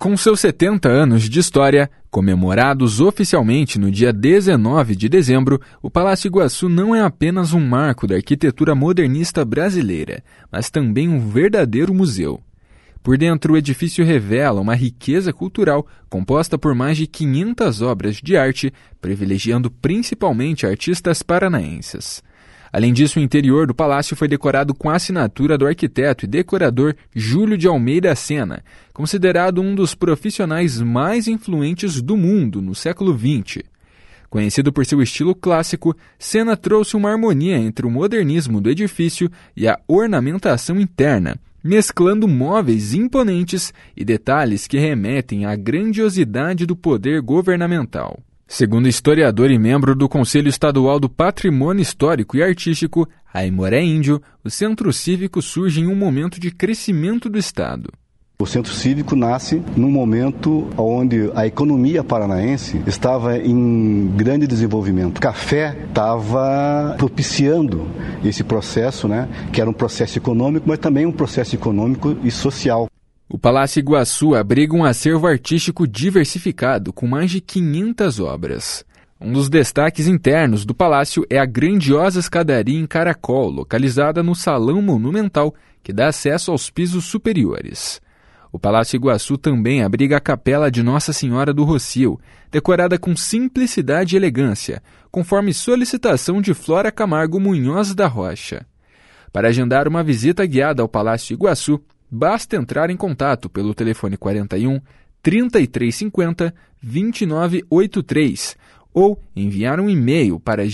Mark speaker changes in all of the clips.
Speaker 1: Com seus 70 anos de história, comemorados oficialmente no dia 19 de dezembro, o Palácio Iguaçu não é apenas um marco da arquitetura modernista brasileira, mas também um verdadeiro museu. Por dentro, o edifício revela uma riqueza cultural composta por mais de 500 obras de arte, privilegiando principalmente artistas paranaenses. Além disso, o interior do palácio foi decorado com a assinatura do arquiteto e decorador Júlio de Almeida Sena, considerado um dos profissionais mais influentes do mundo no século XX. Conhecido por seu estilo clássico, Sena trouxe uma harmonia entre o modernismo do edifício e a ornamentação interna, mesclando móveis imponentes e detalhes que remetem à grandiosidade do poder governamental. Segundo historiador e membro do Conselho Estadual do Patrimônio Histórico e Artístico, Aimoré Índio, o Centro Cívico surge em um momento de crescimento do Estado.
Speaker 2: O Centro Cívico nasce num momento onde a economia paranaense estava em grande desenvolvimento. O café estava propiciando esse processo, que era um processo econômico, mas também um processo econômico e social.
Speaker 1: O Palácio Iguaçu abriga um acervo artístico diversificado com mais de 500 obras. Um dos destaques internos do palácio é a grandiosa escadaria em caracol, localizada no Salão Monumental, que dá acesso aos pisos superiores. O Palácio Iguaçu também abriga a Capela de Nossa Senhora do Rocio, decorada com simplicidade e elegância, conforme solicitação de Flora Camargo Munhoz da Rocha. Para agendar uma visita guiada ao Palácio Iguaçu, basta entrar em contato pelo telefone 41 3350 2983 ou enviar um e-mail para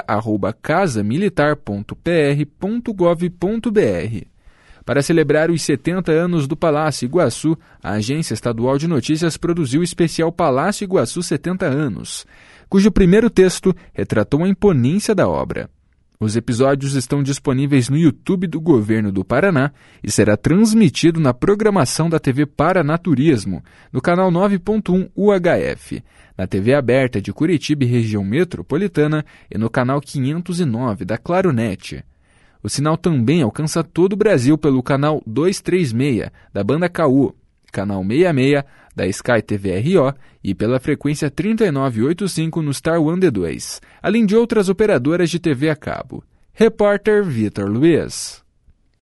Speaker 1: gica@casamilitar.pr.gov.br. Para celebrar os 70 anos do Palácio Iguaçu, a Agência Estadual de Notícias produziu o especial Palácio Iguaçu 70 anos, cujo primeiro texto retratou a imponência da obra. Os episódios estão disponíveis no YouTube do Governo do Paraná e será transmitido na programação da TV Paranaturismo, no canal 9.1 UHF, na TV aberta de Curitiba e região metropolitana e no canal 509 da Claronet. O sinal também alcança todo o Brasil pelo canal 236 da Banda KU, canal 66 da Sky TV RO e pela frequência 3985 no Star One D2, além de outras operadoras de TV a cabo. Repórter Vitor Luiz.